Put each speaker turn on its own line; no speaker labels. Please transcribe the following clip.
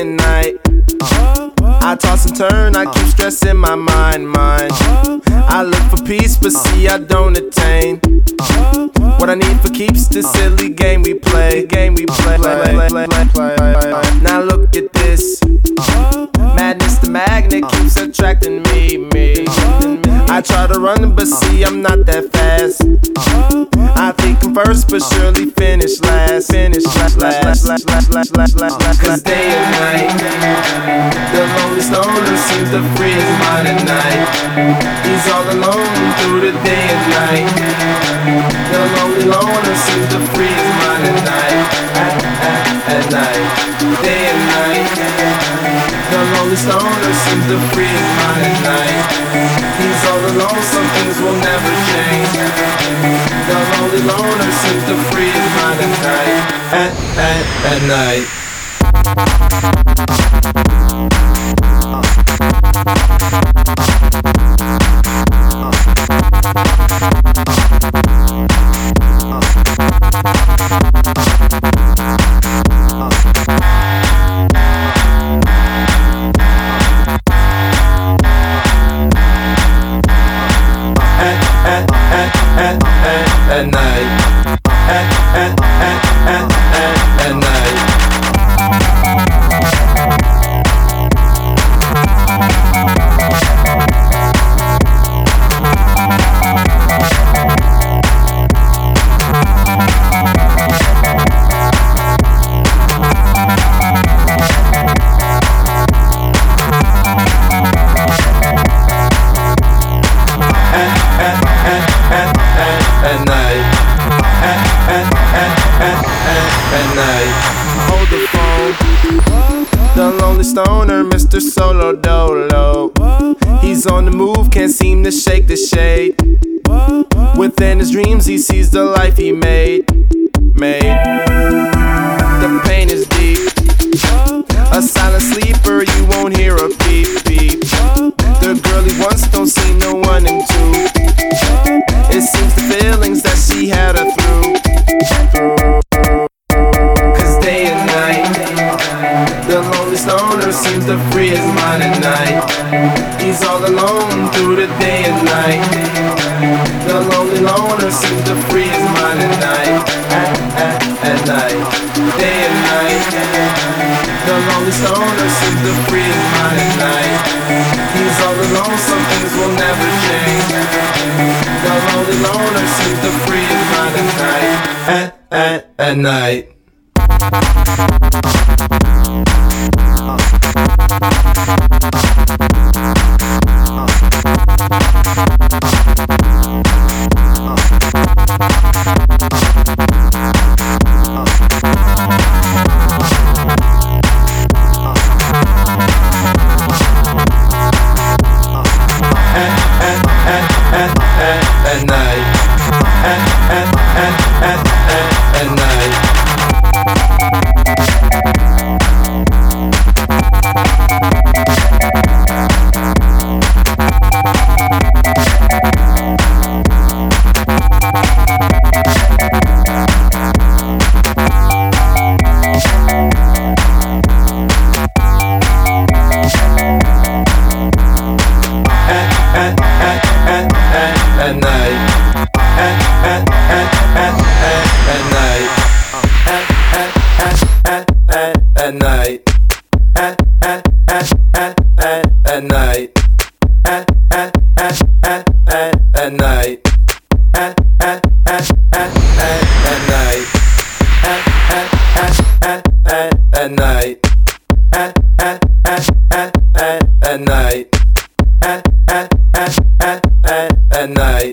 and night. I toss and turn, I keep stressing my mind. I look for peace, but see I don't attain. What I need for keeps this silly game we play. Now look at this. Madness, the magnet keeps attracting me. I try to run, but see I'm not that fast. I think I'm first, but surely finish last. Cause day and night, the lonely stoner seems to free his mind at night. He's all alone through the day and night. The lonely loner seems to free his mind at night. At night, day and night. The lonely stoner seems to free his mind at night. He's all alone, some things will never change. The lonely loner seems to free his mind at night. At night. At night. At night. At night. Hold the phone. The lonely stoner, Mr. Solo Dolo. He's on the move, can't seem to shake the shade. Within his dreams, he sees the life he made. The pain is deep. A silent sleeper, you won't hear a beep. The girl he wants don't see no one in two. It seems the feelings that she had her through. Cause day and night, the lonely stoner seems to free his mind at night. He's all alone through the day and night. The lonely loner seems to free his mind at night. At night, day and night. The lonely stoner seems to free his mind at night. He's all alone, some things will never change. The lonely loner seems to free his mind at night. At night. At night. At night. At night. At night. At night. At night. At night. At night. At night.